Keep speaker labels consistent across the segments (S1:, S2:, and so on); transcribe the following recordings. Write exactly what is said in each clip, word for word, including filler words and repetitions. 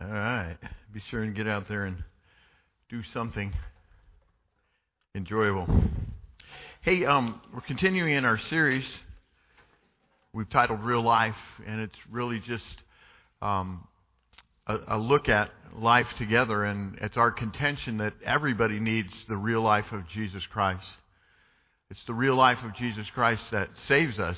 S1: All right. Be sure and get out there and do something enjoyable. Hey, um, we're continuing in our series we've titled Real Life, and it's really just um, a, a look at life together, and it's our contention that everybody needs the real life of Jesus Christ. It's the real life of Jesus Christ that saves us.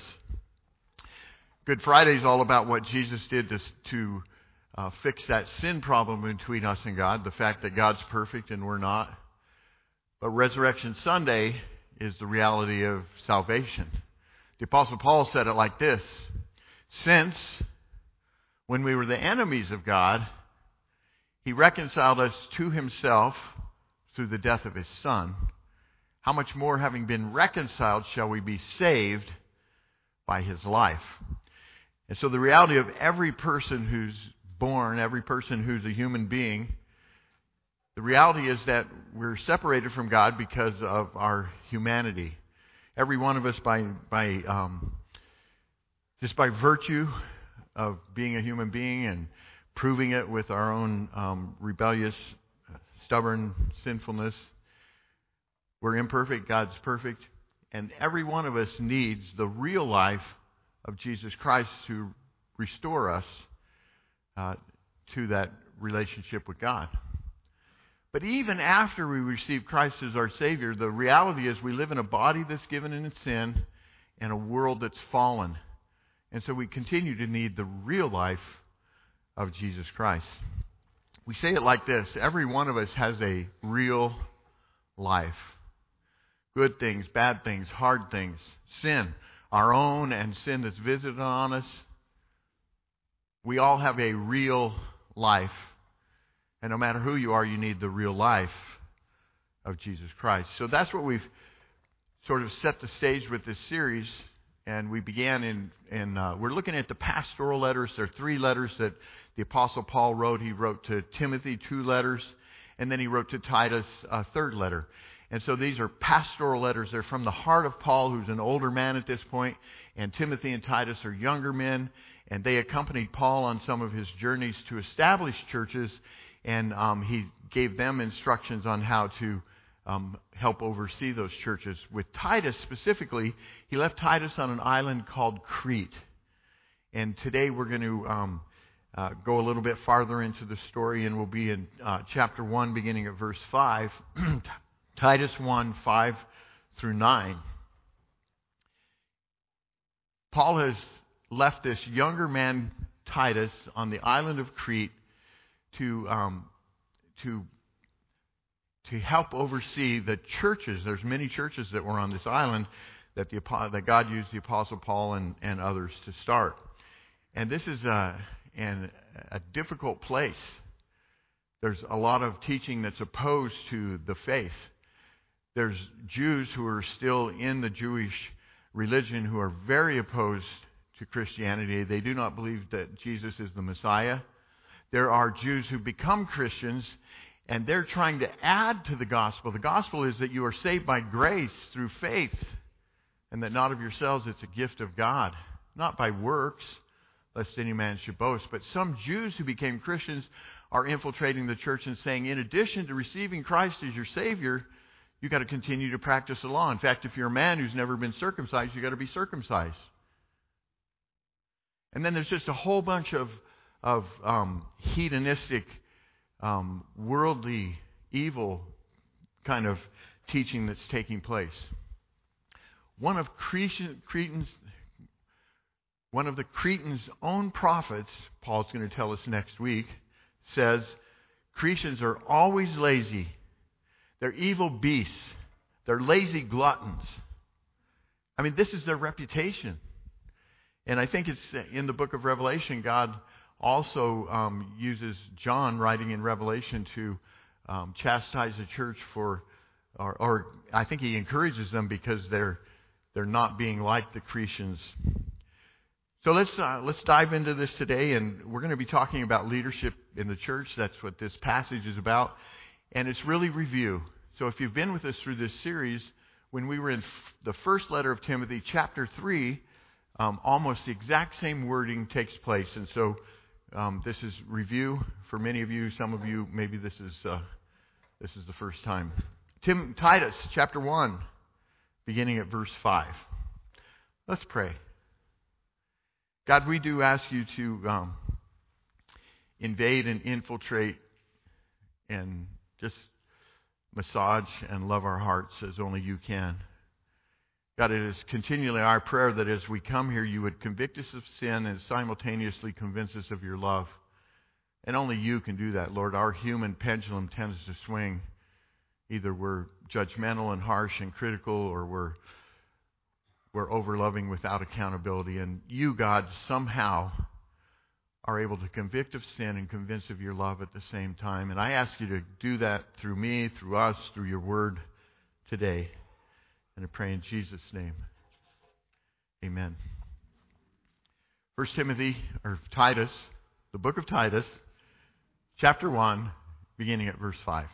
S1: Good Friday is all about what Jesus did to, to uh, fix that sin problem between us and God, the fact that God's perfect and we're not. But Resurrection Sunday is the reality of salvation. The Apostle Paul said it like this: since when we were the enemies of God, He reconciled us to Himself through the death of His Son, how much more, having been reconciled, shall we be saved by His life? And so the reality of every person who's born, every person who's a human being, the reality is that we're separated from God because of our humanity. Every one of us, by by um, just by virtue of being a human being and proving it with our own um, rebellious, stubborn sinfulness, we're imperfect. God's perfect, and every one of us needs the real life of Jesus Christ to restore us uh, to that relationship with God. But even after we receive Christ as our Savior, the reality is we live in a body that's given in sin and a world that's fallen. And so we continue to need the real life of Jesus Christ. We say it like this: every one of us has a real life. Good things, bad things, hard things, sin, our own and sin that's visited on us. We all have a real life. And no matter who you are, you need the real life of Jesus Christ. So that's what we've sort of set the stage with this series. And we began in, in uh, we're looking at the pastoral letters. There are three letters that the Apostle Paul wrote. He wrote to Timothy two letters, and then he wrote to Titus a third letter. And so these are pastoral letters. They're from the heart of Paul, who's an older man at this point, and Timothy and Titus are younger men, and they accompanied Paul on some of his journeys to establish churches, and um, he gave them instructions on how to um, help oversee those churches. With Titus specifically, he left Titus on an island called Crete. And today we're going to um, uh, go a little bit farther into the story, and we'll be in uh, chapter one, beginning at verse five. Titus one, five through nine. Paul has left this younger man, Titus, on the island of Crete to um, to to help oversee the churches. There's many churches that were on this island that the that God used the Apostle Paul and, and others to start. And this is a, an, a difficult place. There's a lot of teaching that's opposed to the faith. There's Jews who are still in the Jewish religion who are very opposed to Christianity. They do not believe that Jesus is the Messiah. There are Jews who become Christians, and they're trying to add to the gospel. The gospel is that you are saved by grace through faith, and that not of yourselves, it's a gift of God, not by works, lest any man should boast. But some Jews who became Christians are infiltrating the church and saying, in addition to receiving Christ as your Savior, you've got to continue to practice the law. In fact, if you're a man who's never been circumcised, you've got to be circumcised. And then there's just a whole bunch of of um, hedonistic, um, worldly, evil kind of teaching that's taking place. One of Cretan, Cretan's, one of the Cretans' own prophets, Paul's going to tell us next week, says Cretans are always lazy. They're evil beasts. They're lazy gluttons. I mean, this is their reputation. And I think it's in the book of Revelation, God also um, uses John writing in Revelation to um, chastise the church for, or, or I think he encourages them because they're they're not being like the Cretans. So let's uh, let's dive into this today, and we're going to be talking about leadership in the church. That's what this passage is about, and it's really review. So if you've been with us through this series, when we were in f- the first letter of Timothy, chapter three, um, almost the exact same wording takes place, and so um, this is review for many of you. Some of you, maybe this is uh, this is the first time. Tim, Titus chapter one, beginning at verse five. Let's pray. God, we do ask you to um, invade and infiltrate and just massage and love our hearts as only you can. God, it is continually our prayer that as we come here, you would convict us of sin and simultaneously convince us of your love. And only you can do that, Lord. Our human pendulum tends to swing. Either we're judgmental and harsh and critical, or we're we're over-loving without accountability. And you, God, somehow are able to convict of sin and convince of your love at the same time. And I ask you to do that through me, through us, through your word today. And I pray in Jesus' name. Amen. First Timothy, or Titus, the book of Titus, chapter one, beginning at verse five.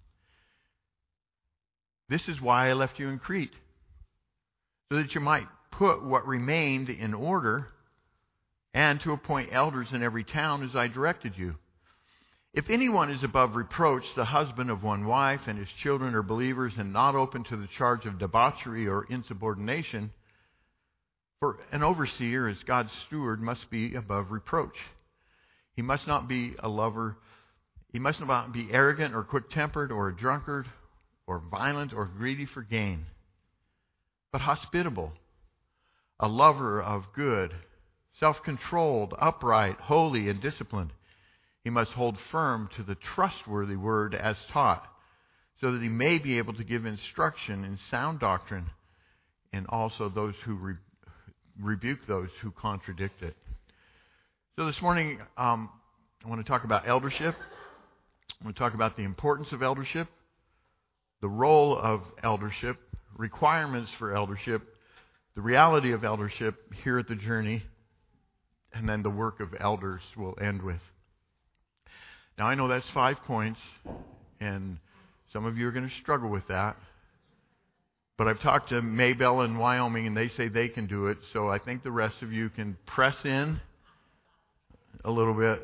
S1: This is why I left you in Crete, so that you might put what remained in order, and to appoint elders in every town as I directed you. If anyone is above reproach, the husband of one wife, and his children are believers and not open to the charge of debauchery or insubordination, for an overseer as God's steward must be above reproach. He must not be a lover. He must not be arrogant or quick-tempered or a drunkard or violent or greedy for gain, but hospitable, a lover of good, self-controlled, upright, holy, and disciplined. He must hold firm to the trustworthy word as taught, so that he may be able to give instruction in sound doctrine, and also those who re- rebuke those who contradict it. So this morning, um, I want to talk about eldership. I want to talk about the importance of eldership, the role of eldership, requirements for eldership, the reality of eldership here at the Journey, and then the work of elders we'll end with. Now, I know that's five points, and some of you are going to struggle with that. But I've talked to Maybell in Wyoming, and they say they can do it, so I think the rest of you can press in a little bit.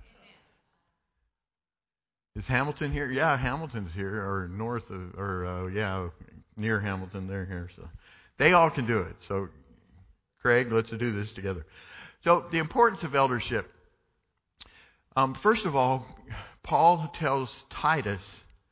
S1: Is Hamilton here? Yeah, Hamilton's here, or north of, or uh, yeah, near Hamilton. They're here, so they all can do it. So, Craig, let's do this together. So, the importance of eldership. Um, first of all, Paul tells Titus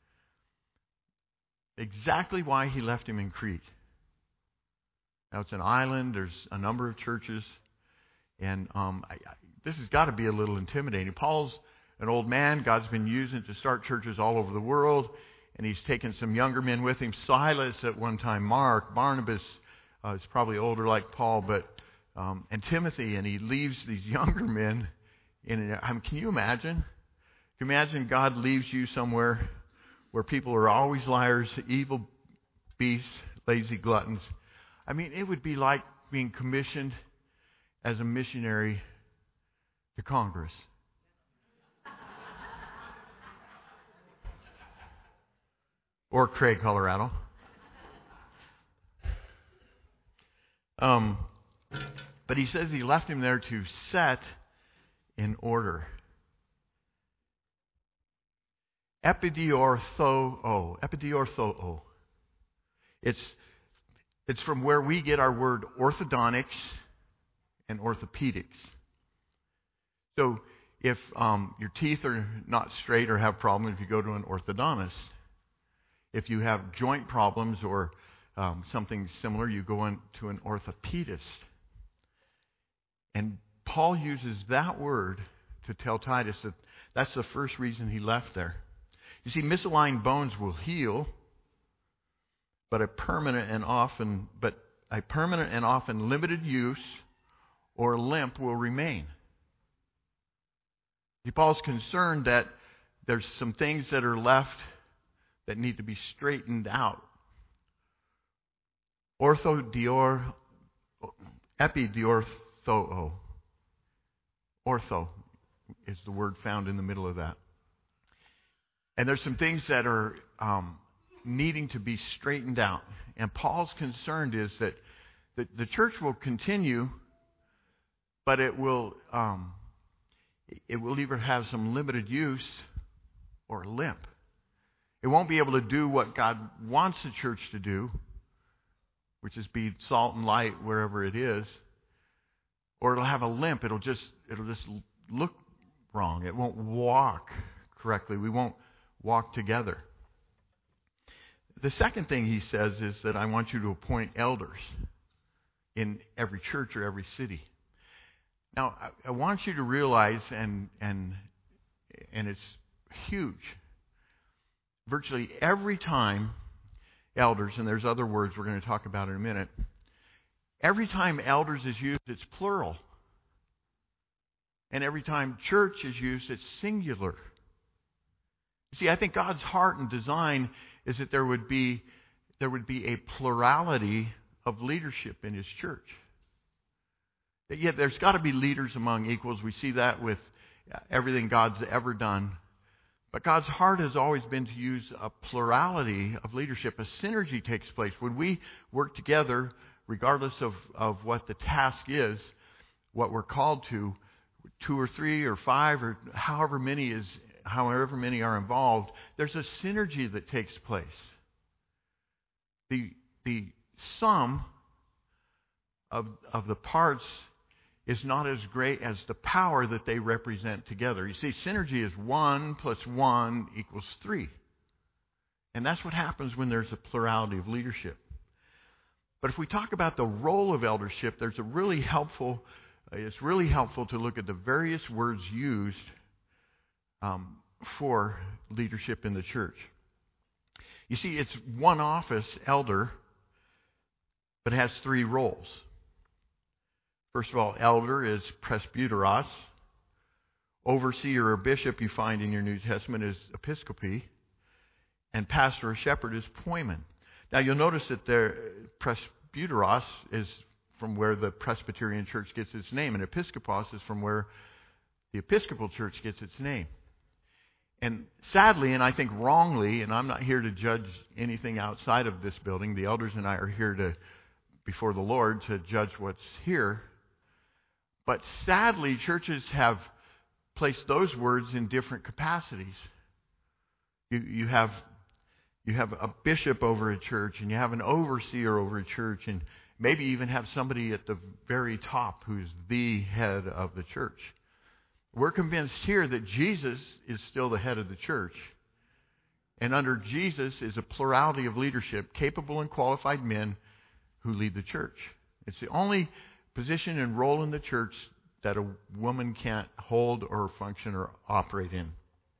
S1: exactly why he left him in Crete. Now, it's an island. There's a number of churches, and um, I, I, this has got to be a little intimidating. Paul's an old man God's been using to start churches all over the world, and he's taken some younger men with him. Silas at one time, Mark, Barnabas uh, is probably older like Paul, but um, and Timothy, and he leaves these younger men. In, I mean, can you imagine? Can you imagine God leaves you somewhere where people are always liars, evil beasts, lazy gluttons? I mean, it would be like being commissioned as a missionary to Congress. Or Craig, Colorado. Um, but he says he left him there to set in order. Epidiorthoo. Epidiorthoo. It's it's from where we get our word orthodontics and orthopedics. So if um, your teeth are not straight or have problems, you go to an orthodontist. If you have joint problems or um, something similar, you go in to an orthopedist. And Paul uses that word to tell Titus that that's the first reason he left there. You see, misaligned bones will heal, but a permanent and often, but a permanent and often limited use or limp will remain. See, Paul's concerned that there's some things that are left that need to be straightened out. Orthodior, epidiorthoo. Ortho is the word found in the middle of that. And there's some things that are um, needing to be straightened out. And Paul's concern is that the, the church will continue, but it will um, it will either have some limited use or a limp. It won't be able to do what God wants the church to do, which is be salt and light wherever it is, or it'll have a limp. It'll just it'll just look wrong. It won't walk correctly. We won't walk together. The second thing he says is that I want you to appoint elders in every church or every city. Now, I, I want you to realize, and and and it's huge, virtually every time elders, and there's other words we're going to talk about in a minute, every time elders is used, it's plural. And every time church is used, it's singular. You see, I think God's heart and design is that there would be there would be a plurality of leadership in His church. Yet there's got to be leaders among equals. We see that with everything God's ever done. But God's heart has always been to use a plurality of leadership. A synergy takes place. When we work together, regardless of, of what the task is, what we're called to, two or three or five or however many is however many are involved, there's a synergy that takes place. The the sum of of the parts is not as great as the power that they represent together. You see, synergy is one plus one equals three. And that's what happens when there's a plurality of leadership. But if we talk about the role of eldership, there's a really helpful, it's really helpful to look at the various words used um, for leadership in the church. You see, it's one office, elder, but it has three roles. First of all, elder is presbyteros. Overseer or bishop you find in your New Testament is episcopi. And pastor or shepherd is poimen. Now you'll notice that the presbyteros is from where the Presbyterian Church gets its name, and episkopos is from where the Episcopal Church gets its name. And sadly, and I think wrongly, and I'm not here to judge anything outside of this building. The elders and I are here to, before the Lord, to judge what's here. But sadly, churches have placed those words in different capacities. You, you have you have a bishop over a church, and you have an overseer over a church, and maybe even have somebody at the very top who's the head of the church. We're convinced here that Jesus is still the head of the church. And under Jesus is a plurality of leadership, capable and qualified men who lead the church. It's the only position and role in the church that a woman can't hold or function or operate in.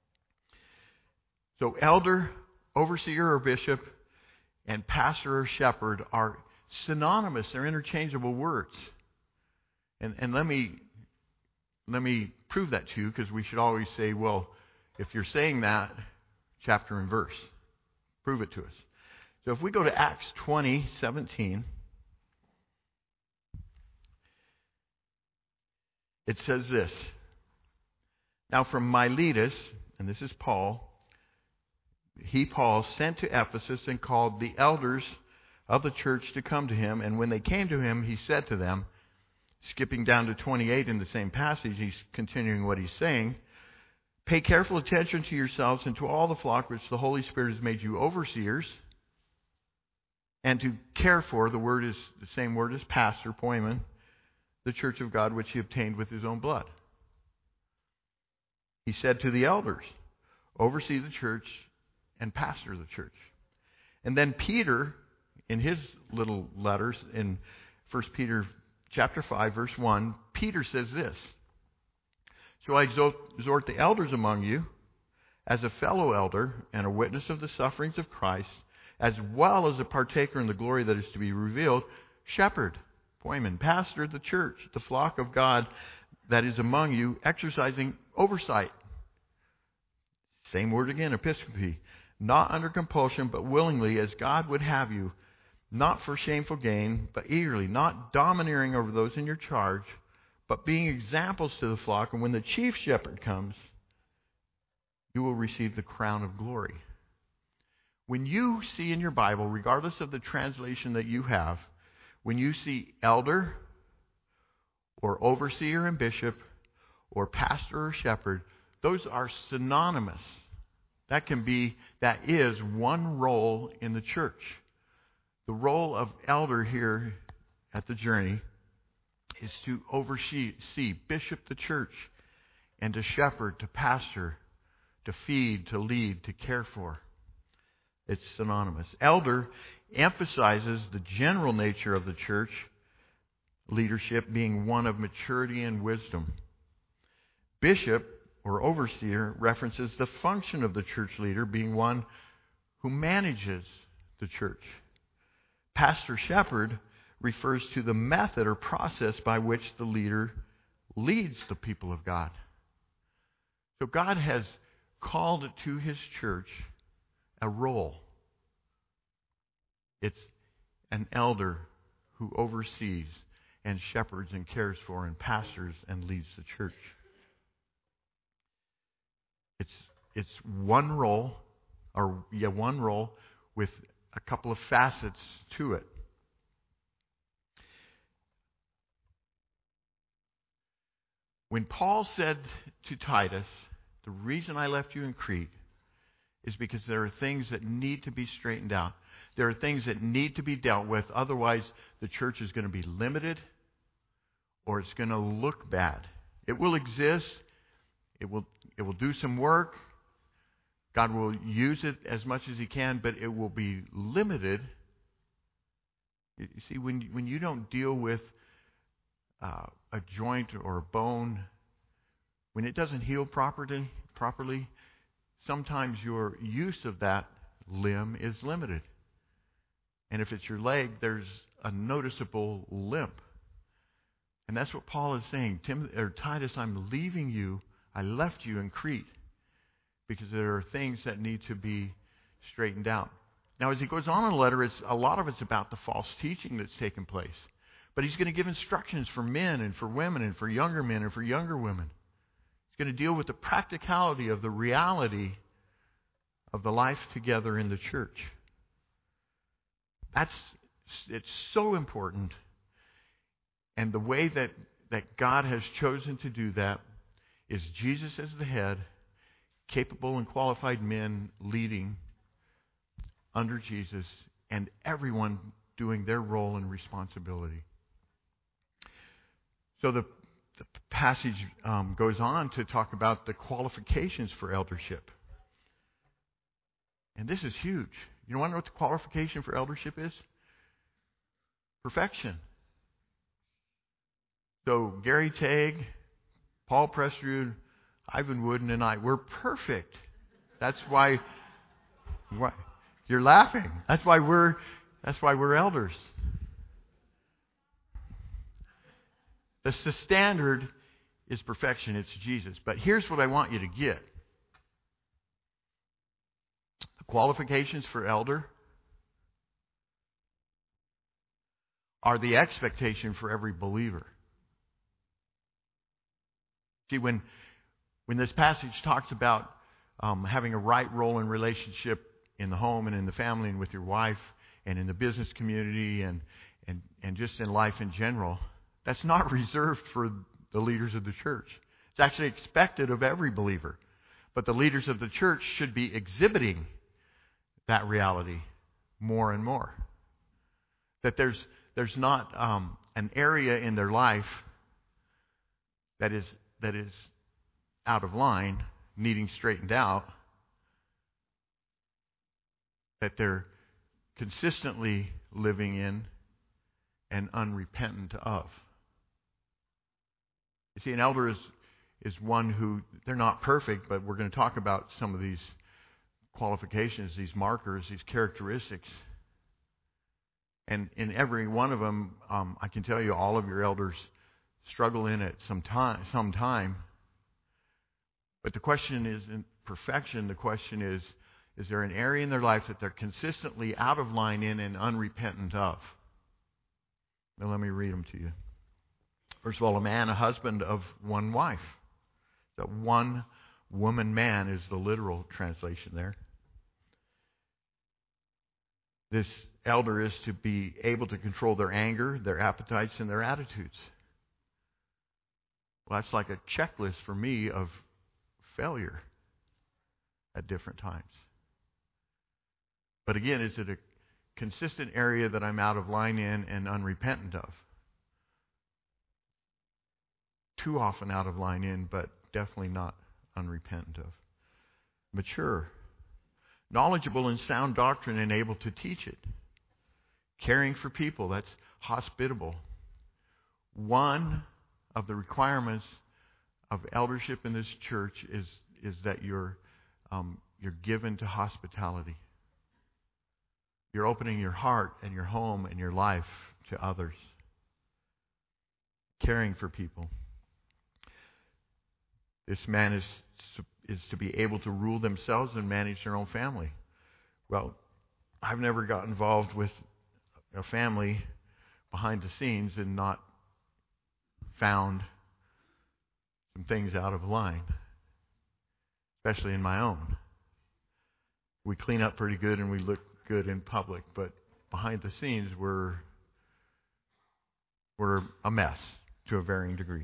S1: So elder, overseer or bishop, and pastor or shepherd are synonymous. They're interchangeable words. And and let me let me prove that to you, because we should always say, well, if you're saying that, chapter and verse. Prove it to us. So if we go to Acts twenty seventeen, it says this. Now from Miletus, and this is Paul, he, Paul, sent to Ephesus and called the elders of the church to come to him. And when they came to him, he said to them, skipping down to twenty-eight in the same passage, he's continuing what he's saying, pay careful attention to yourselves and to all the flock which the Holy Spirit has made you overseers, and to care for, the word is the same word as pastor, poimen, the church of God which he obtained with his own blood. He said to the elders, oversee the church and pastor the church. And then Peter, in his little letters in First Peter chapter five, verse one, Peter says this, so I exhort the elders among you, as a fellow elder and a witness of the sufferings of Christ, as well as a partaker in the glory that is to be revealed, shepherd, poimen, pastor the church, the flock of God that is among you, exercising oversight. Same word again, episcopi. Not under compulsion, but willingly, as God would have you, not for shameful gain, but eagerly, not domineering over those in your charge, but being examples to the flock. And when the chief shepherd comes, you will receive the crown of glory. When you see in your Bible, regardless of the translation that you have, when you see elder or overseer and bishop or pastor or shepherd, those are synonymous. That can be, that is one role in the church. The role of elder here at the Journey is to oversee, see, bishop the church, and to shepherd, to pastor, to feed, to lead, to care for. It's synonymous. Elder emphasizes the general nature of the church leadership being one of maturity and wisdom. Bishop or overseer references the function of the church leader being one who manages the church. Pastor shepherd refers to the method or process by which the leader leads the people of God. So God has called to His church a role. It's an elder who oversees and shepherds and cares for and pastors and leads the church. It's it's one role, or yeah, one role with a couple of facets to it. When Paul said to Titus, the reason I left you in Crete is because there are things that need to be straightened out. There are things that need to be dealt with. Otherwise, the church is going to be limited or it's going to look bad. It will exist. It will, it will do some work. God will use it as much as He can, but it will be limited. You see, when, when you don't deal with uh, a joint or a bone, when it doesn't heal properly, properly, sometimes your use of that limb is limited. And if it's your leg, there's a noticeable limp. And that's what Paul is saying. Tim, or Titus, I'm leaving you. I left you in Crete because there are things that need to be straightened out. Now, as he goes on in the letter, it's, a lot of it's about the false teaching that's taken place. But he's going to give instructions for men and for women and for younger men and for younger women. He's going to deal with the practicality of the reality of the life together in the church. That's, it's so important. And the way that, that God has chosen to do that is Jesus as the head, capable and qualified men leading under Jesus, and everyone doing their role and responsibility. So the, the passage um, goes on to talk about the qualifications for eldership. And this is huge. You want to know what the qualification for eldership is? Perfection. So Gary Tague, Paul Prestrud, Ivan Wooden, and I, we're perfect. That's why, why you're laughing. That's why we're that's why we're elders. The, the standard is perfection. It's Jesus. But here's what I want you to get. The qualifications for elder are the expectation for every believer. See, when when this passage talks about um, having a right role in relationship in the home and in the family and with your wife and in the business community and, and, and just in life in general, that's not reserved for the leaders of the church. It's actually expected of every believer. But the leaders of the church should be exhibiting that reality more and more. That there's there's not um, an area in their life that is that is out of line, needing straightened out, that they're consistently living in and unrepentant of. You see, an elder is, is one who, they're not perfect, but we're going to talk about some of these qualifications, these markers, these characteristics. And in every one of them, um, I can tell you all of your elders struggle in it some time, some time. But the question isn't perfection. The question is, is there an area in their life that they're consistently out of line in and unrepentant of? Now let me read them to you. First of all, a man, a husband of one wife. The one woman man is the literal translation there. This elder is to be able to control their anger, their appetites, and their attitudes. Well, that's like a checklist for me of failure at different times. But again, is it a consistent area that I'm out of line in and unrepentant of? Too often out of line in, but definitely not unrepentant of. Mature. Knowledgeable in sound doctrine and able to teach it. Caring for people, that's hospitable. One of the requirements of eldership in this church is, is that you're, um, you're given to hospitality. You're opening your heart and your home and your life to others. Caring for people. This man is, is to be able to rule themselves and manage their own family. Well, I've never got involved with a family behind the scenes and not found some things out of line, especially in my own. We clean up pretty good and we look good in public, but behind the scenes we're, we're a mess to a varying degree.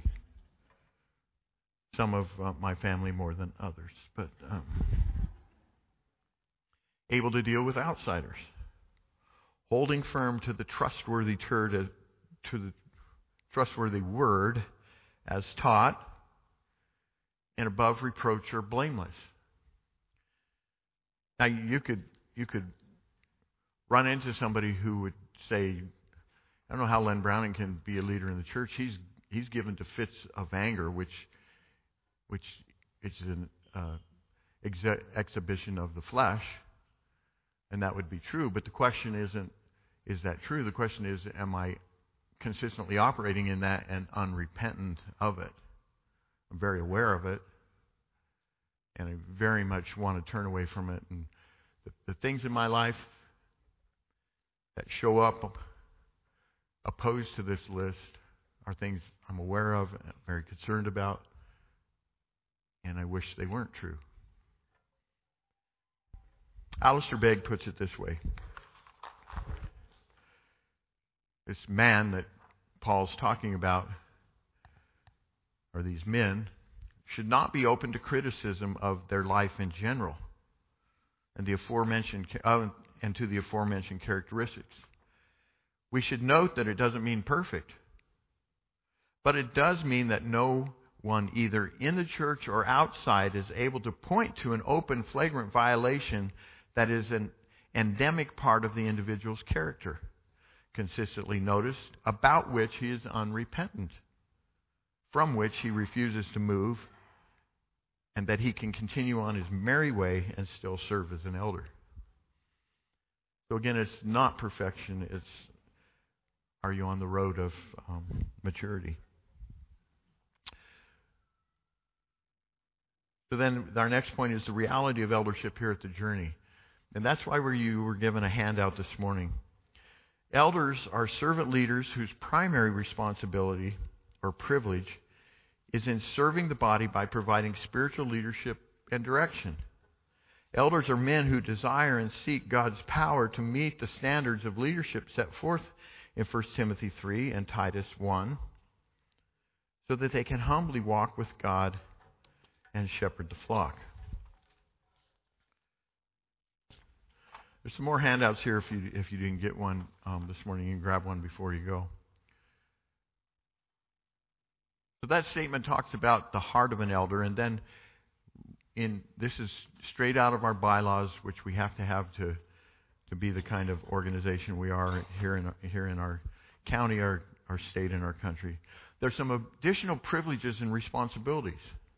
S1: Some of uh, my family more than others, but um, able to deal with outsiders, holding firm to the trustworthy word, to the trustworthy word as taught, and above reproach or blameless. Now you could you could run into somebody who would say, I don't know how Len Browning can be a leader in the church. He's he's given to fits of anger, which which is an uh, ex- exhibition of the flesh, and that would be true. But the question isn't, is that true? The question is, am I consistently operating in that and unrepentant of it? I'm very aware of it, and I very much want to turn away from it. And the, the things in my life that show up opposed to this list are things I'm aware of, and very concerned about, and I wish they weren't true. Alistair Begg puts it this way. This man that Paul's talking about, or these men, should not be open to criticism of their life in general and the aforementioned uh, and to the aforementioned characteristics. We should note that it doesn't mean perfect, but it does mean that no one, either in the church or outside, is able to point to an open, flagrant violation that is an endemic part of the individual's character, consistently noticed, about which he is unrepentant, from which he refuses to move, and that he can continue on his merry way and still serve as an elder. So again, it's not perfection, it's are you on the road of um, maturity? So then our next point is the reality of eldership here at the Journey. And that's why we you were given a handout this morning. Elders are servant leaders whose primary responsibility or privilege is in serving the body by providing spiritual leadership and direction. Elders are men who desire and seek God's power to meet the standards of leadership set forth in First Timothy three and Titus one, so that they can humbly walk with God and shepherd the flock. There's some more handouts here if you if you didn't get one um, this morning. You can grab one before you go. So that statement talks about the heart of an elder, and then in this is straight out of our bylaws, which we have to have to to be the kind of organization we are here in here in our county, our our state, and our country. There's some additional privileges and responsibilities.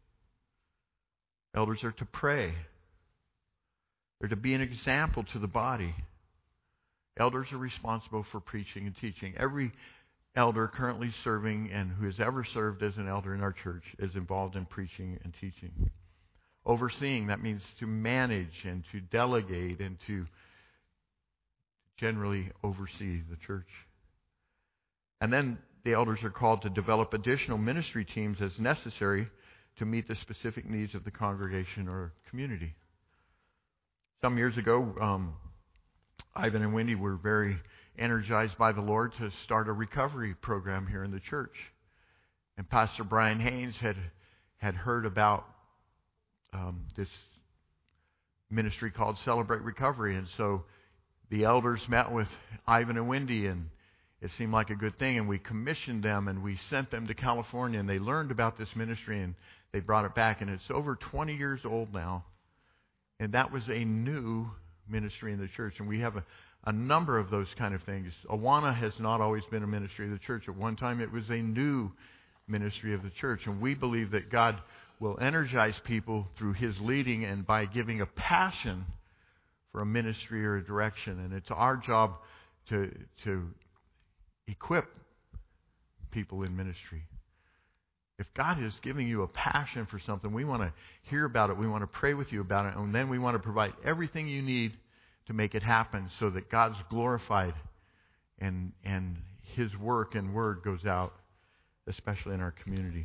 S1: Elders are to pray. They're to be an example to the body. Elders are responsible for preaching and teaching. Every elder currently serving and who has ever served as an elder in our church is involved in preaching and teaching. Overseeing, that means to manage and to delegate and to generally oversee the church. And then the elders are called to develop additional ministry teams as necessary to meet the specific needs of the congregation or community. Some years ago, um, Ivan and Wendy were very energized by the Lord to start a recovery program here in the church. And Pastor Brian Haynes had had heard about um, this ministry called Celebrate Recovery. And so the elders met with Ivan and Wendy, and it seemed like a good thing. And we commissioned them, and we sent them to California, and they learned about this ministry, and they brought it back. And it's over twenty years old now. And that was a new ministry in the church. And we have a, a number of those kind of things. Awana has not always been a ministry of the church. At one time, it was a new ministry of the church. And we believe that God will energize people through His leading and by giving a passion for a ministry or a direction. And it's our job to, to equip people in ministry. If God is giving you a passion for something, we want to hear about it. We want to pray with you about it. And then we want to provide everything you need to make it happen so that God's glorified and, and His work and word goes out, especially in our community.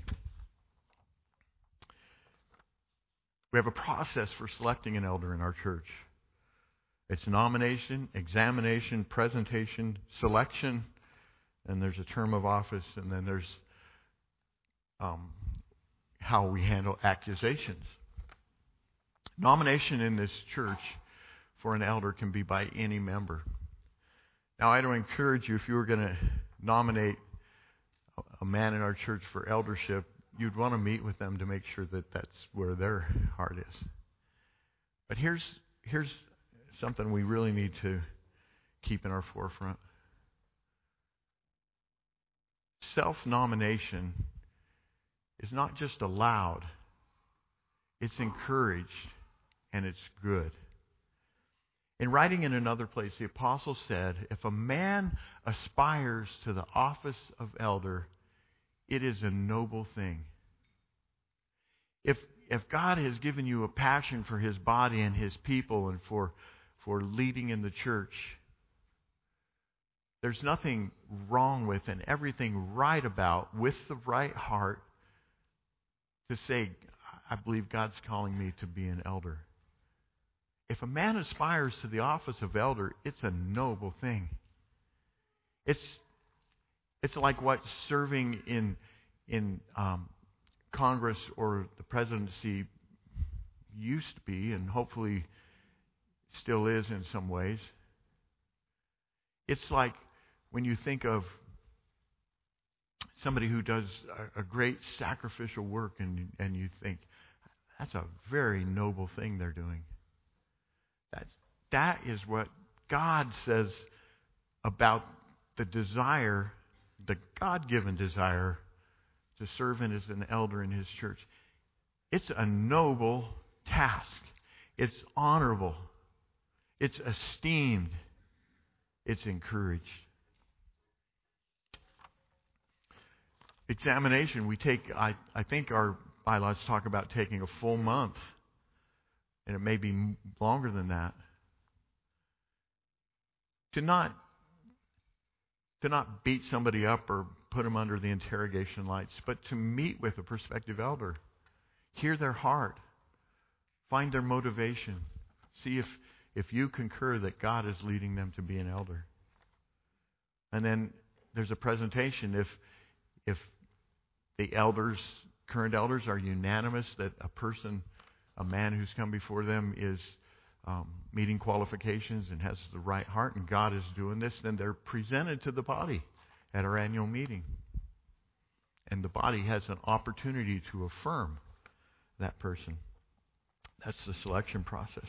S1: We have a process for selecting an elder in our church. It's nomination, examination, presentation, selection, and there's a term of office, and then there's um, how we handle accusations. Nomination in this church for an elder can be by any member. Now, I don't encourage you, if you were going to nominate a man in our church for eldership, you'd want to meet with them to make sure that that's where their heart is. But here's here's something we really need to keep in our forefront. Self-nomination is not just allowed, it's encouraged, and it's good. In writing in another place, the apostle said, if a man aspires to the office of elder, it is a noble thing. If if God has given you a passion for His body and His people and for, for leading in the church, there's nothing wrong with and everything right about, with the right heart, to say, I believe God's calling me to be an elder. If a man aspires to the office of elder, it's a noble thing. It's it's like what serving in in um, Congress or the presidency used to be, and hopefully still is in some ways. It's like when you think of somebody who does a, a great sacrificial work, and and you think, that's a very noble thing they're doing. That's, that is what God says about the desire, the God-given desire to serve in as an elder in His church. It's a noble task. It's honorable. It's esteemed. It's encouraged. Examination, we take, I, I think our bylaws talk about taking a full month, and it may be longer than that, to not to not beat somebody up or put them under the interrogation lights, but to meet with a prospective elder, hear their heart, find their motivation, see if if you concur that God is leading them to be an elder. And then there's a presentation. If if the elders, current elders, are unanimous that a person, a man who's come before them is um, meeting qualifications and has the right heart, and God is doing this, then they're presented to the body at our annual meeting. And the body has an opportunity to affirm that person. That's the selection process.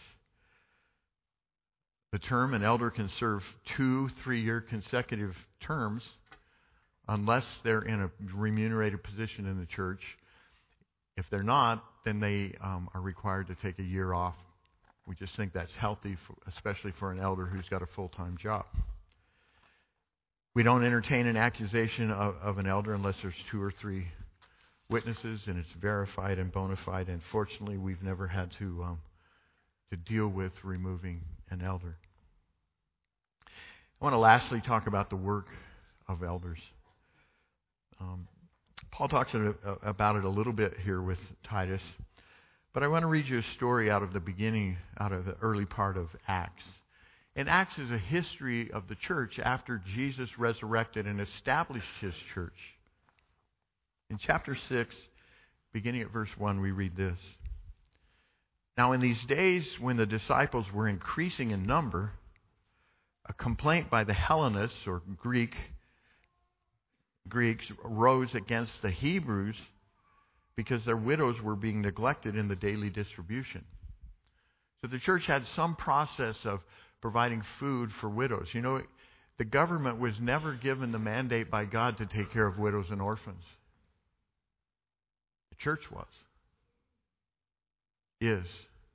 S1: The term, an elder can serve two three-year consecutive terms unless they're in a remunerated position in the church. If they're not, then they um, are required to take a year off. We just think that's healthy, for, especially for an elder who's got a full-time job. We don't entertain an accusation of, of an elder unless there's two or three witnesses and it's verified and bona fide. And fortunately, we've never had to um, to deal with removing an elder. I want to lastly talk about the work of elders. Um, Paul talks about it a little bit here with Titus, but I want to read you a story out of the beginning, out of the early part of Acts. And Acts is a history of the church after Jesus resurrected and established His church. In chapter six, beginning at verse one, we read this. Now in these days when the disciples were increasing in number, a complaint by the Hellenists or Greek Greeks rose against the Hebrews because their widows were being neglected in the daily distribution. So the church had some process of providing food for widows. You know, the government was never given the mandate by God to take care of widows and orphans. The church was. Is.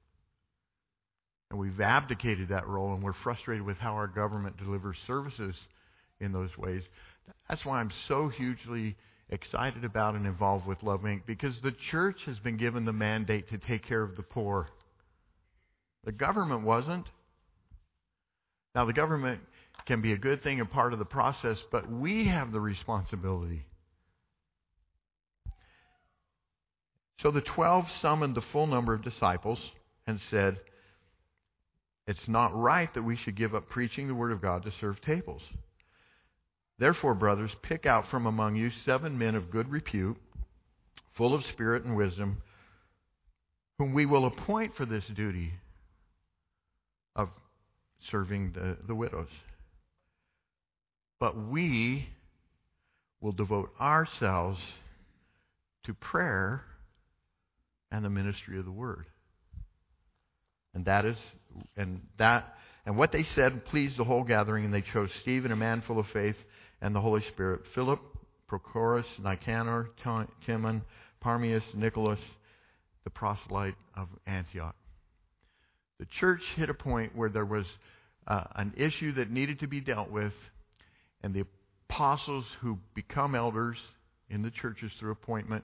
S1: And we've abdicated that role, and we're frustrated with how our government delivers services in those ways. That's why I'm so hugely excited about and involved with Love Incorporated, because the church has been given the mandate to take care of the poor. The government wasn't. Now, the government can be a good thing and part of the process, but we have the responsibility. So the twelve summoned the full number of disciples and said, "It's not right that we should give up preaching the Word of God to serve tables. Therefore, brothers, pick out from among you seven men of good repute, full of spirit and wisdom, whom we will appoint for this duty of serving the, the widows. But we will devote ourselves to prayer and the ministry of the Word." And that is, and that, and what they said pleased the whole gathering, and they chose Stephen, a man full of faith and the Holy Spirit, Philip, Prochorus, Nicanor, Timon, Parmenas, Nicholas, the proselyte of Antioch. The church hit a point where there was uh, an issue that needed to be dealt with, and the apostles who become elders in the churches through appointment,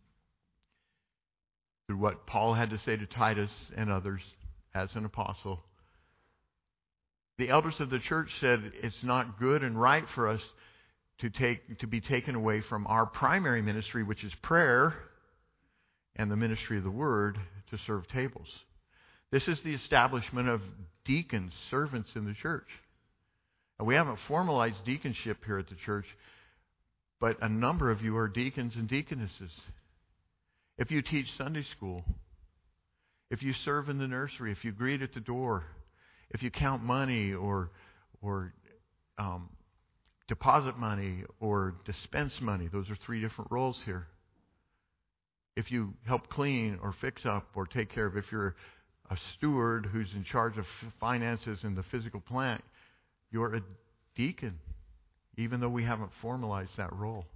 S1: through what Paul had to say to Titus and others as an apostle, the elders of the church said it's not good and right for us to take to be taken away from our primary ministry, which is prayer, and the ministry of the Word to serve tables. This is the establishment of deacons, servants in the church. And we haven't formalized deaconship here at the church, but a number of you are deacons and deaconesses. If you teach Sunday school, if you serve in the nursery, if you greet at the door, if you count money or or um, deposit money or dispense money, those are three different roles here. If you help clean or fix up or take care of, if you're a steward who's in charge of finances in the physical plant, you're a deacon, even though we haven't formalized that role.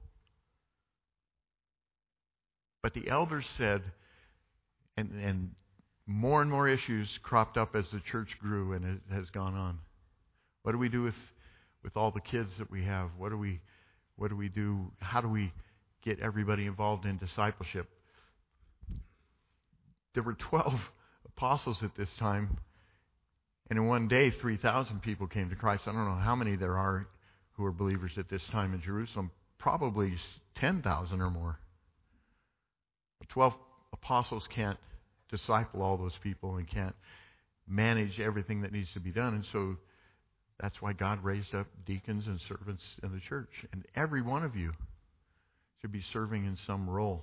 S1: But the elders said, and, and more and more issues cropped up as the church grew and it has gone on. What do we do with, with all the kids that we have? What do we, what do we do? How do we get everybody involved in discipleship? There were twelve apostles at this time, and in one day, three thousand people came to Christ. I don't know how many there are who are believers at this time in Jerusalem. Probably ten thousand or more. But twelve apostles can't disciple all those people and can't manage everything that needs to be done. And so that's why God raised up deacons and servants in the church. And every one of you should be serving in some role.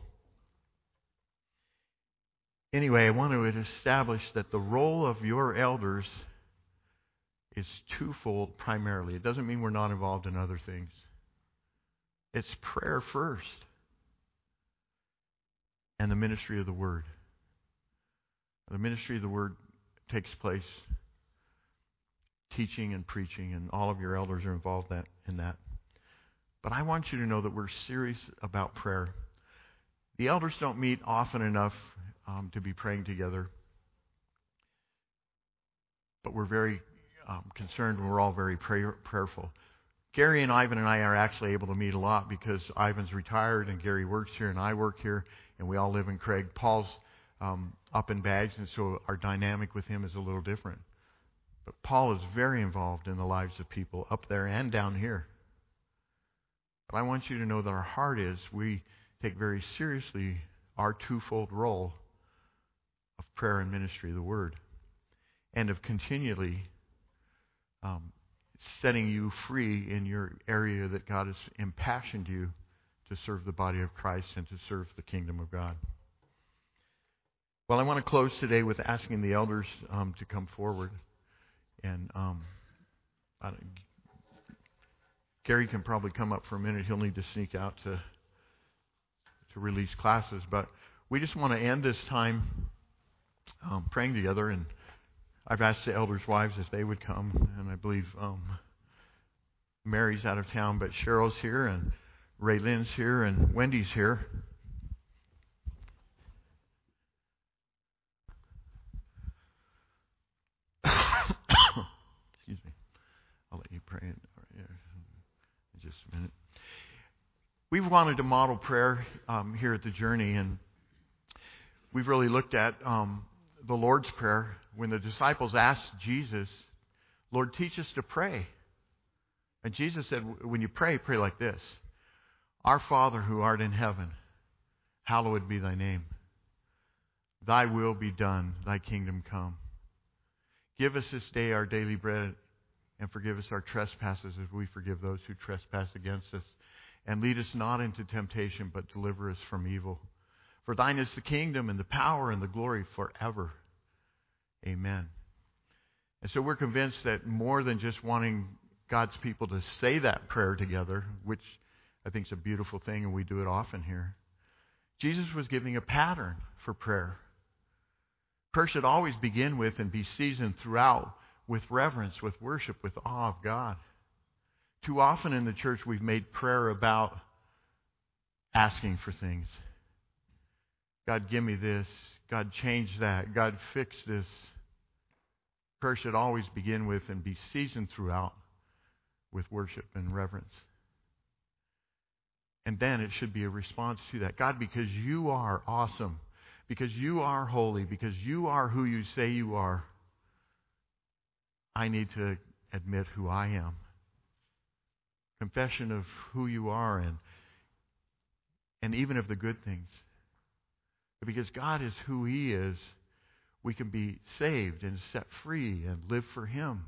S1: Anyway, I want to establish that the role of your elders is twofold primarily. It doesn't mean we're not involved in other things. It's prayer first and the ministry of the Word. The ministry of the Word takes place teaching and preaching, and all of your elders are involved that, in that. But I want you to know that we're serious about prayer. The elders don't meet often enough um, to be praying together, but we're very um, concerned and we're all very prayer, prayerful. Gary and Ivan and I are actually able to meet a lot because Ivan's retired and Gary works here and I work here, and we all live in Craig. Paul's um, up in Bags, and so our dynamic with him is a little different. But Paul is very involved in the lives of people up there and down here. But I want you to know that our heart is we take very seriously our twofold role of prayer and ministry of the Word, and of continually um, setting you free in your area that God has impassioned you to serve the body of Christ and to serve the kingdom of God. Well, I want to close today with asking the elders um, to come forward. And um, I don't, Gary can probably come up for a minute. He'll need to sneak out to to release classes. But we just want to end this time um, praying together. And I've asked the elders' wives if they would come. And I believe um, Mary's out of town, but Cheryl's here, and Ray Lynn's here, and Wendy's here. Excuse me. I'll let you pray in just a minute. We've wanted to model prayer um, here at the Journey, and we've really looked at um, the Lord's Prayer. When the disciples asked Jesus, Lord, teach us to pray. And Jesus said, when you pray, pray like this. Our Father who art in heaven, hallowed be thy name. Thy will be done, thy kingdom come. Give us this day our daily bread, and forgive us our trespasses as we forgive those who trespass against us. And lead us not into temptation, but deliver us from evil. For thine is the kingdom and the power and the glory forever. Amen. And so we're convinced that more than just wanting God's people to say that prayer together, which I think is a beautiful thing, and we do it often here, Jesus was giving a pattern for prayer. Prayer should always begin with and be seasoned throughout with reverence, with worship, with awe of God. Too often in the church we've made prayer about asking for things. God, give me this. God, change that. God, fix this. Prayer should always begin with and be seasoned throughout with worship and reverence. And then it should be a response to that. God, because you are awesome, because you are holy, because you are who you say you are, I need to admit who I am. Confession of who you are, and and even of the good things. But because God is who He is, we can be saved and set free and live for Him.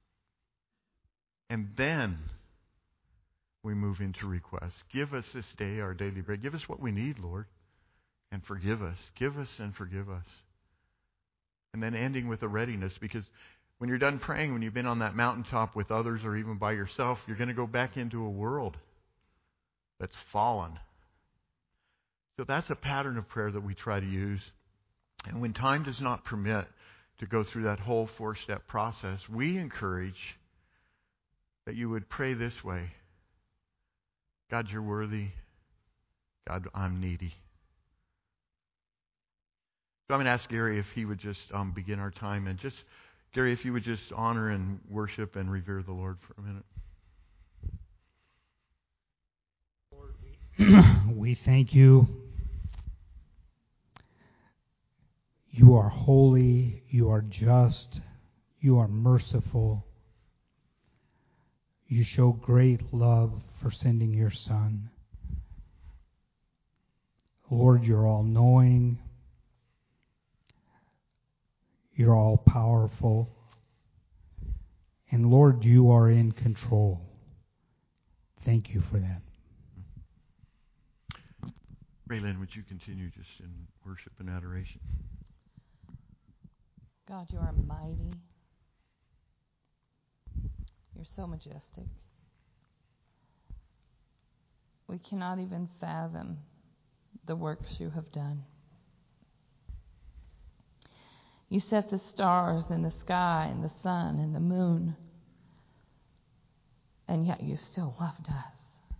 S1: And then we move into requests. Give us this day our daily bread. Give us what we need, Lord, and forgive us. Give us and forgive us. And then ending with a readiness, because when you're done praying, when you've been on that mountaintop with others or even by yourself, you're going to go back into a world that's fallen. So that's a pattern of prayer that we try to use. And when time does not permit to go through that whole four-step process, we encourage that you would pray this way. God, you're worthy. God, I'm needy. So I'm going to ask Gary if he would just um, begin our time. And just, Gary, if you would just honor and worship and revere the Lord for a minute.
S2: Lord, we, we thank you. You are holy. You are just. You are merciful. You show great love for sending your Son. Lord, you're all-knowing. You're all-powerful. And Lord, you are in control. Thank you for that.
S1: Raylyn, would you continue just in worship and adoration?
S3: God, you are mighty. You're so majestic. We cannot even fathom the works you have done. You set the stars in the sky and the sun and the moon, and yet you still loved us.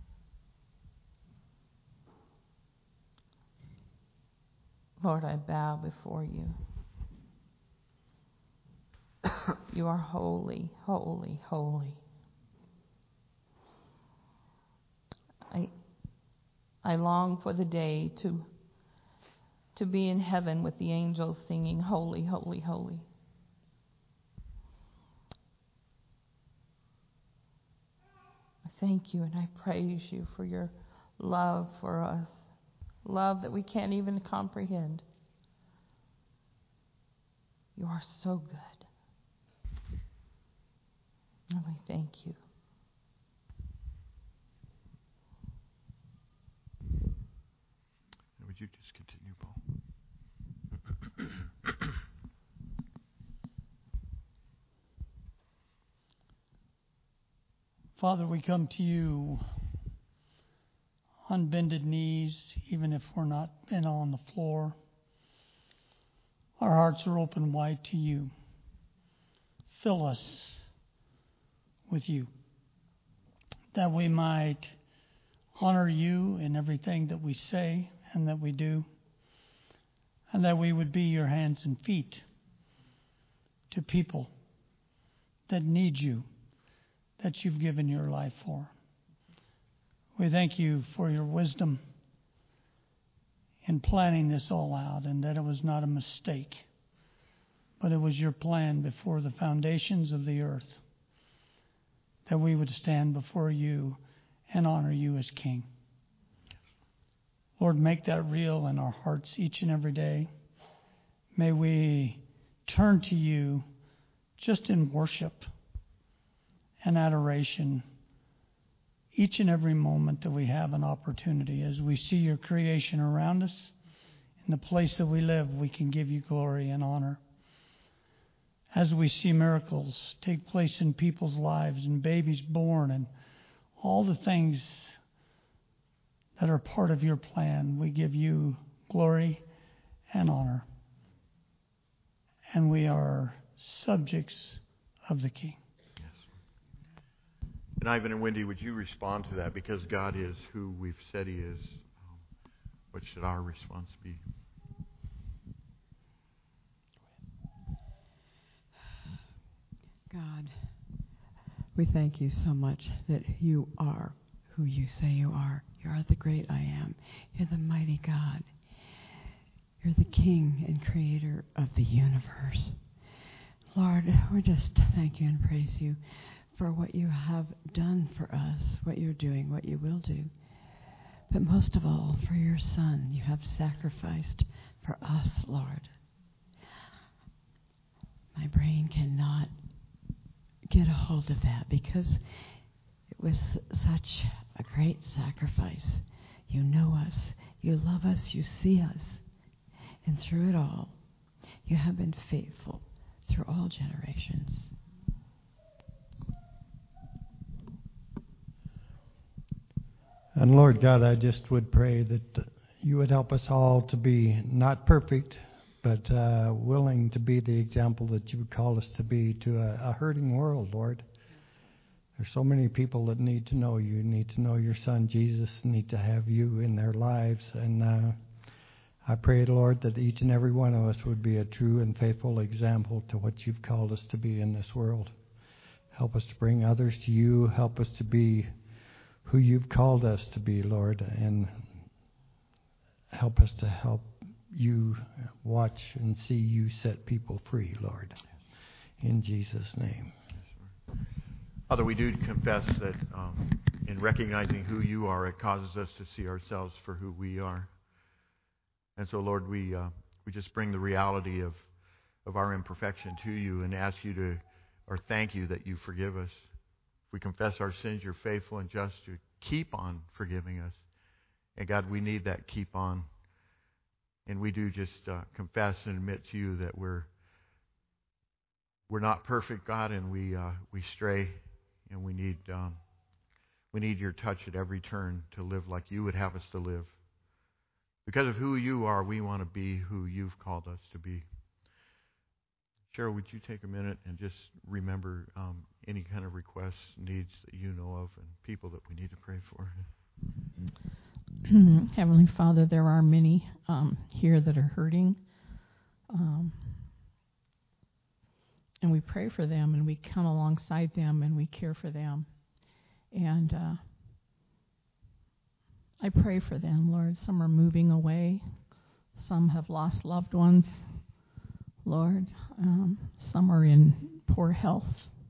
S3: Lord, I bow before you. You are holy, holy, holy. I I long for the day to to be in heaven with the angels singing, holy, holy, holy. I thank you and I praise you for your love for us, love that we can't even comprehend. You are so good. And we thank you.
S1: would you just continue, Paul?
S4: Father, we come to you on bended knees, even if we're not bent on the floor. Our hearts are open wide to you. Fill us with you, that we might honor you in everything that we say and that we do, and that we would be your hands and feet to people that need you, that you've given your life for. We thank you for your wisdom in planning this all out, and that it was not a mistake, but it was your plan before the foundations of the earth, that we would stand before you and honor you as King. Lord, make that real in our hearts each and every day. May we turn to you just in worship and adoration each and every moment that we have an opportunity. As we see your creation around us, in the place that we live, we can give you glory and honor. As we see miracles take place in people's lives and babies born and all the things that are part of your plan, we give you glory and honor. And we are subjects of the King.
S1: And Ivan and Wendy, would you respond to that? Because God is who we've said He is. Um, what should our response be?
S5: God, we thank you so much that you are who you say you are. You are the great I am. You're the mighty God. You're the King and Creator of the universe. Lord, we just thank you and praise you for what you have done for us, what you're doing, what you will do. But most of all, for your Son, you have sacrificed for us, Lord. My brain cannot get a hold of that because it was such a great sacrifice. You know us, you love us, you see us. And through it all, you have been faithful through all generations.
S6: And Lord God, I just would pray that you would help us all to be not perfect, but uh, willing to be the example that you would call us to be to a, a hurting world, Lord. There's so many people that need to know you, need to know your Son, Jesus, need to have you in their lives. And uh, I pray, Lord, that each and every one of us would be a true and faithful example to what you've called us to be in this world. Help us to bring others to you. Help us to be who you've called us to be, Lord, and help us to help you watch and see you set people free, Lord. In Jesus' name.
S1: Father, we do confess that um, in recognizing who you are, it causes us to see ourselves for who we are. And so, Lord, we uh, we just bring the reality of, of our imperfection to you and ask you to, or thank you that you forgive us. If we confess our sins, you're faithful and just to keep on forgiving us. And God, we need that keep on. And we do just uh, confess and admit to you that we're we're not perfect, God, and we uh, we stray, and we need um, we need your touch at every turn to live like you would have us to live. Because of who you are, we want to be who you've called us to be. Cheryl, would you take a minute and just remember um, any kind of requests, needs that you know of, and people that we need to pray for?
S3: Heavenly Father, there are many um, here that are hurting. Um, and we pray for them, and we come alongside them, and we care for them. And uh, I pray for them, Lord. Some are moving away. Some have lost loved ones, Lord. Um, some are in poor health.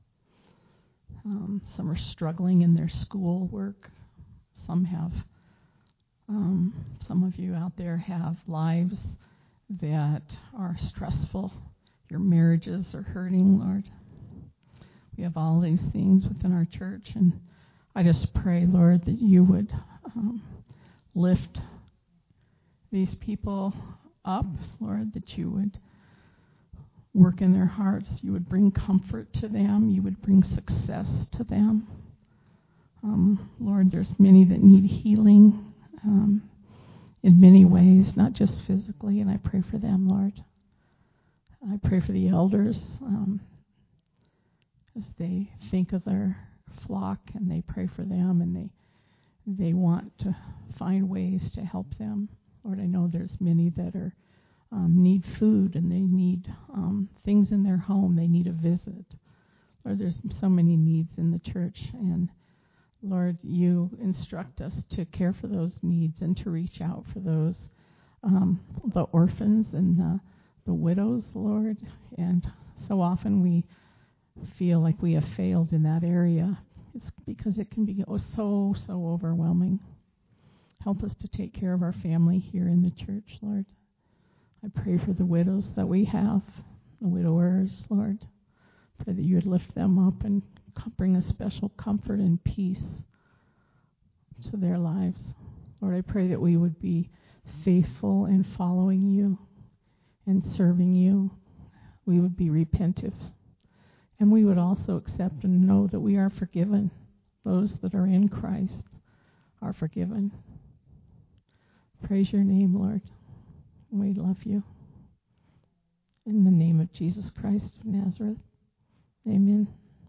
S3: Um, some are struggling in their school work. Some have, um, some of you out there have lives that are stressful. Your marriages are hurting, Lord. We have all these things within our church, and I just pray, Lord, that you would um, lift these people up, Lord, that you would work in their hearts. You would bring comfort to them. You would bring success to them. Um, Lord, there's many that need healing um, in many ways, not just physically, and I pray for them, Lord. I pray for the elders um, as they think of their flock, and they pray for them, and they they want to find ways to help them. Lord, I know there's many that are um, need food, and they need um, things in their home. They need a visit. Lord, there's so many needs in the church, and Lord, you instruct us to care for those needs and to reach out for those, um, the orphans and the, the widows, Lord. And so often we feel like we have failed in that area. It's because it can be oh, so, so overwhelming. Help us to take care of our family here in the church, Lord. I pray for the widows that we have, the widowers, Lord. Pray that you would lift them up and bring a special comfort and peace to their lives. Lord, I pray that we would be faithful in following you and serving you. We would be repentive. And we would also accept and know that we are forgiven. Those that are in Christ are forgiven. Praise your name, Lord. We love you. In the name of Jesus Christ of Nazareth. Amen.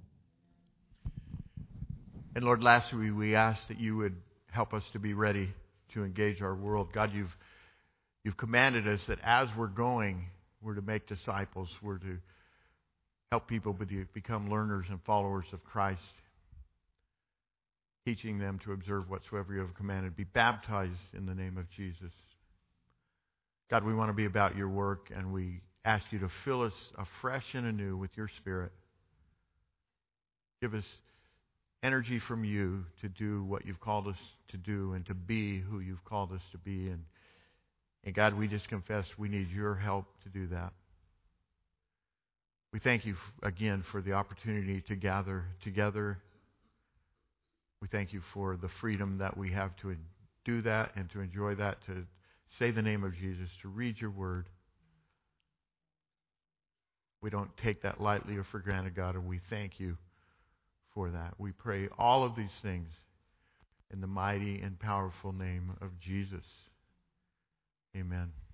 S1: And Lord, lastly, we ask that you would help us to be ready to engage our world. God, you've you've commanded us that as we're going, we're to make disciples. We're to help people be, become learners and followers of Christ, teaching them to observe whatsoever you have commanded. Be baptized in the name of Jesus. God, we want to be about your work, and we ask you to fill us afresh and anew with your Spirit. Give us energy from you to do what you've called us to do and to be who you've called us to be. And, and God, we just confess we need your help to do that. We thank you again for the opportunity to gather together. We thank you for the freedom that we have to do that and to enjoy that, to say the name of Jesus, to read your word. We don't take that lightly or for granted, God, and we thank you for that. We pray all of these things in the mighty and powerful name of Jesus. Amen.